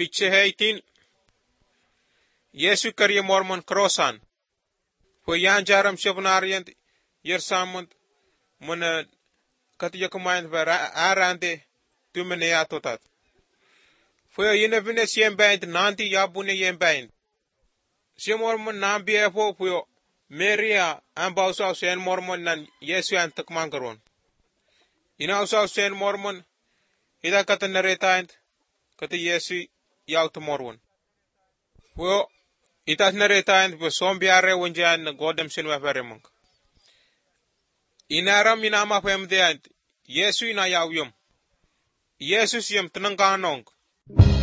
Picture 18. Yesu karye mormon crossan. Fo yan jaram shabnariyant yersamont mona katiya kumayant ba arande tumene ya totat. Fo yene vine siem baint nanti yabune yem baint. Siem mormon nambi efo fo Maria ambausa sen mormon nan Yesu an takmangaron. Ina usa sen mormon ida kata naretaint kata Yesu yaut mormon. Fo itas naretaint fo sombiare wonjan na godam sen wafaremong. Inaram inama femdeant Yesu ina yawyum. Yesus yem tenangkanong.